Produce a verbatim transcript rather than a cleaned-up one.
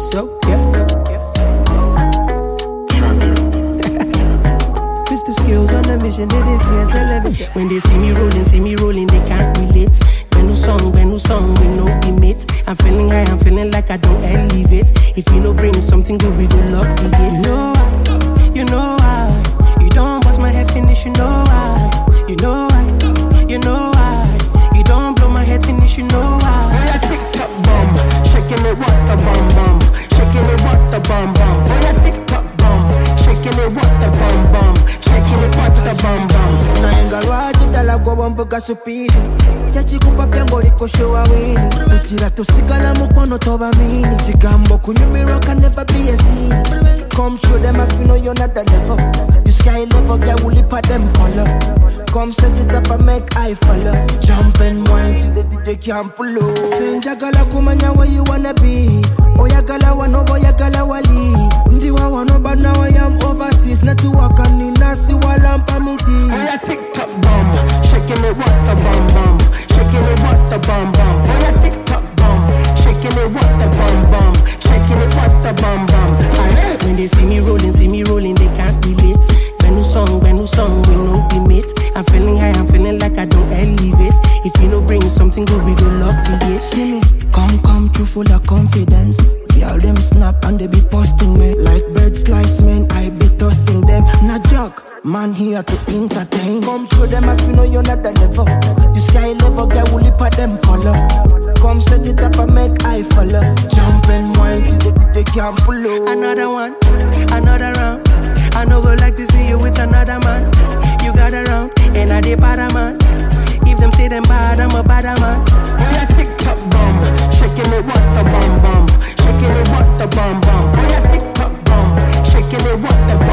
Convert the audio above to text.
So, yes. Mister Skills on the mission, it is here television. When they see me rolling, see me rolling, they can't relate. When no song, when no song, we know we meet. I'm feeling high, I'm feeling like I don't elevate. If you know bring something good, we go love the hate. You know why, you know why. You don't bust my head finish, you know why. You know why, you know why. You don't blow my head finish, you know why. Boy, I tick-tock bomb, shaking it what the bomb bomb. Shaking it what the bomb bomb. Boy, I tick-tock bomb, shaking it what the bomb bomb. Shaking it what the bomb bomb. Naenga lwaji dala goba mvuga supiri. Chachi kupa pengo liko showa wini. Tuchira tusigala mukono toba mini. Chigambo kunyumiro can never be a scene. Come show them if you know you're not the level. The sky level get woolly pa them follow. Come set it up and make I follow. Jump and wine till the D J can't pull up. Senja gala kumanya where you wanna be. Oya gala wano boya gala wali. Ndiwa wano but now I am overseas. Natu wakani nasi walampa miti. Oya tick-tock bomb, shaking it what the bomb bomb. Shaking it what the bomb bomb. Oya tick-tock bomb, shaking it what the bomb bomb. Shaking it what the bomb bomb. When they see me rolling, see me rolling, they can't relate. When no song, when no song, we know we meet. I'm feeling high, I'm feeling like I don't elevate. If you know bring something good, we go love the hate. See me, come, come true full of confidence. See all them snap and they be posting me. Like bird slice men, I be tossing them. Not joke, man here to entertain. Come show them if you know you're not the level. The sky level get woolly pa them follow. Come set it up and make I follow. Jump and wine till the D J can't pull up. Another one, another round. I no go like to see you with another man. You got around, and I did bad man. If them say them bad, I'm a bad man. Boy, I tick-tock bomb, shaking it what the bomb bomb. Shaking it what the bomb bomb. Boy, I tick-tock bomb, shaking it what the